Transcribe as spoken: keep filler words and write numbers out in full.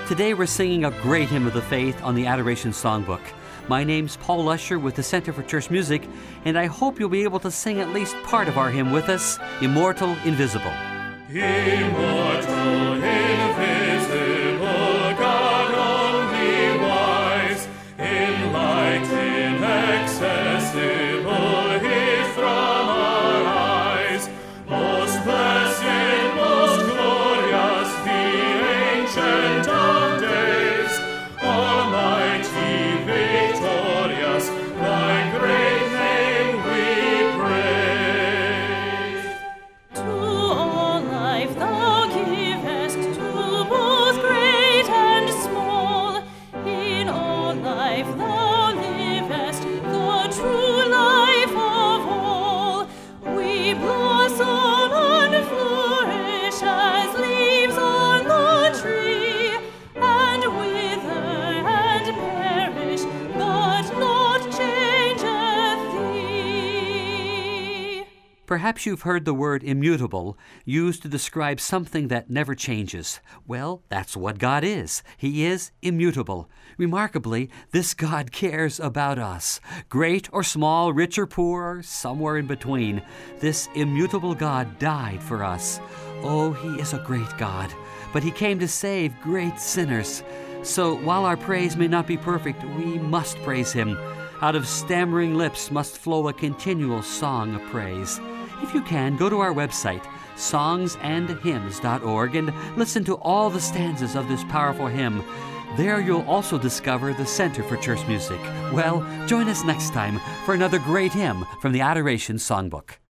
Today we're singing a great hymn of the faith on the Adoration Songbook. My name's Paul Lusher with the Center for Church Music, and I hope you'll be able to sing at least part of our hymn with us, Immortal, Invisible. Immortal, invisible, God only wise, in light inaccessible, hid from our eyes. Most blessed, most glorious, the Ancient of Days, Almighty, victorious, thy great name we praise. To all life thou givest, to both great and small. In all life thou livest, the true life of all. We blossom and flourish as leaves on the tree, and wither and perish, but not changeth thee. Perhaps you've heard the word immutable used to describe something that never changes. Well, that's what God is. He is immutable. Remarkably, this God cares about us. Great or small, rich or poor, or somewhere in between, this immutable God died for us. Oh, He is a great God, but He came to save great sinners. So while our praise may not be perfect, we must praise Him. Out of stammering lips must flow a continual song of praise. If you can, go to our website, songs and hymns dot org, and listen to all the stanzas of this powerful hymn. There you'll also discover the Center for Church Music. Well, join us next time for another great hymn from the Adoration Songbook.